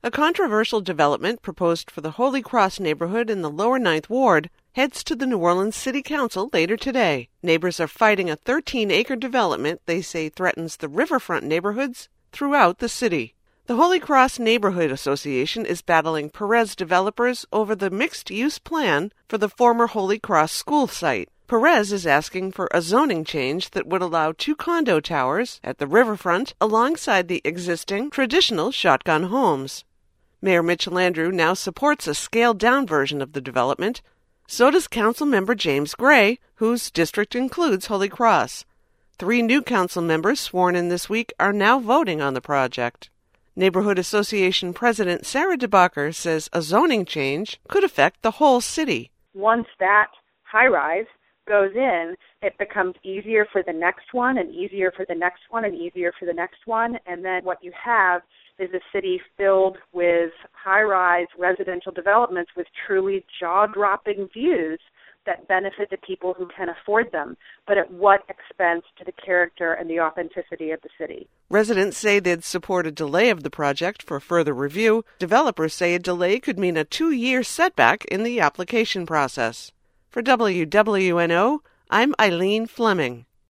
A controversial development proposed for the Holy Cross neighborhood in the Lower Ninth Ward heads to the New Orleans City Council later today. Neighbors are fighting a 13-acre development they say threatens the riverfront neighborhoods throughout the city. The Holy Cross Neighborhood Association is battling Perez developers over the mixed-use plan for the former Holy Cross school site. Perez is asking for a zoning change that would allow 2 condo towers at the riverfront alongside the existing traditional shotgun homes. Mayor Mitch Landrieu now supports a scaled-down version of the development. So does Councilmember James Gray, whose district includes Holy Cross. 3 new council members sworn in this week are now voting on the project. Neighborhood Association President Sarah DeBacher says a zoning change could affect the whole city. Once that high-rise goes in, it becomes easier for the next one and easier for the next one and easier for the next one. And then what you have is a city filled with high-rise residential developments with truly jaw-dropping views that benefit the people who can afford them, but at what expense to the character and the authenticity of the city? Residents say they'd support a delay of the project for further review. Developers say a delay could mean a 2-year setback in the application process. For WWNO, I'm Eileen Fleming.